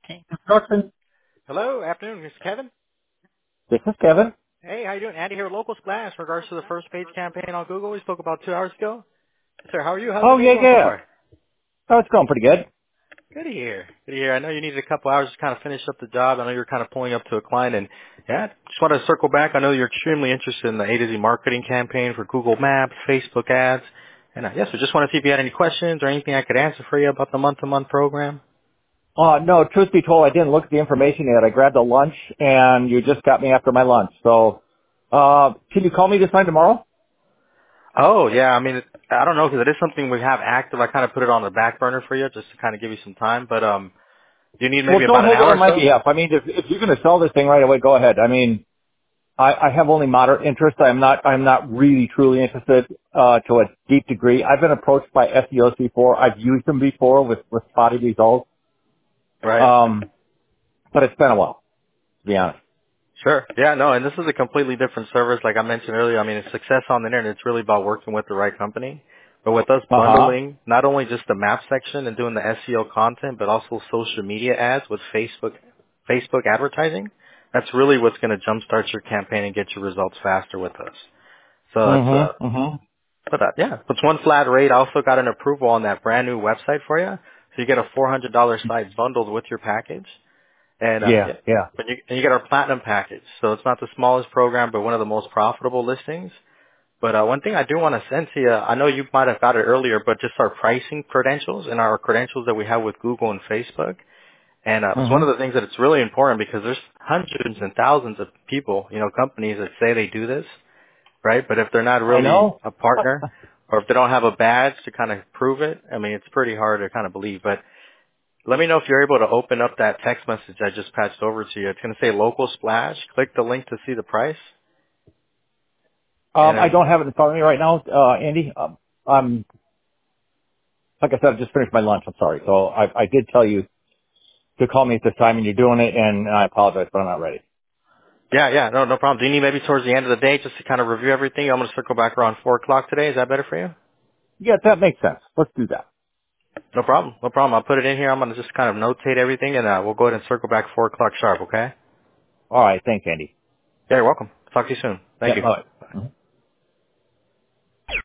Construction. Hello, afternoon, Mr. Kevin. This is Kevin. Hey, how you doing? Andy here with Local Splash. In regards to the first page campaign on Google, we spoke about 2 hours ago. Sir, how are you? How's the Oh, day yeah, going so yeah. far? Oh, it's going pretty good. Good to hear. Good to hear. I know you needed a couple hours to kind of finish up the job. I know you were kind of pulling up to a client, and yeah, just wanted to circle back. I know you're extremely interested in the A to Z marketing campaign for Google Maps, Facebook ads, and yes, we just want to see if you had any questions or anything I could answer for you about the month-to-month program. No, truth be told, I didn't look at the information yet. I grabbed a lunch, and you just got me after my lunch. So, can you call me this time tomorrow? Oh, yeah. I mean, I don't know because it is something we have active. I kind of put it on the back burner for you just to kind of give you some time. But do you need Well, maybe don't about an hold it hour on or my so? behalf. I mean, if you're going to sell this thing right away, go ahead. I mean, I have only moderate interest. I'm not really truly interested, to a deep degree. I've been approached by SEOs before. I've used them before with spotty results. Right. But it's been a while, to be honest. Sure. Yeah, no, and this is a completely different service. Like I mentioned earlier, I mean, it's success on the internet. It's really about working with the right company. But with us Uh-huh. bundling not only just the map section and doing the SEO content, but also social media ads with Facebook advertising, that's really what's going to jumpstart your campaign and get your results faster with us. So it's Mm-hmm. Mm-hmm. yeah, it's one flat rate. I also got an approval on that brand new website for you. So you get a $400 site bundled with your package. And Yeah, yeah, yeah. you get our platinum package. So it's not the smallest program, but one of the most profitable listings. But one thing I do want to send to you, I know you might have got it earlier, but just our pricing credentials and our credentials that we have with Google and Facebook. And it's one Mm-hmm. of the things that it's really important because there's hundreds and thousands of people, companies that say they do this, right? But if they're not I really know. a partner or if they don't have a badge to kind of prove it, I mean, it's pretty hard to kind of believe. But let me know if you're able to open up that text message I just patched over to you. It's going to say local splash. Click the link to see the price. And I don't have it in front of me right now, Andy. I'm, like I said, I just finished my lunch. I'm sorry. So I did tell you to call me at this time and you're doing it and I apologize, but I'm not ready. yeah, no problem. Do you need maybe towards the end of the day just to kind of review everything? I'm going to circle back around 4 o'clock today. Is that better for you? Yeah, that makes sense. Let's do that. No problem. No problem. I'll put it in here. I'm going to just kind of notate everything and we'll go ahead and circle back 4 o'clock sharp, okay? All right. Thanks, Andy. Yeah, you're welcome. Talk to you soon. Thank Yeah, you. all right. Mhm.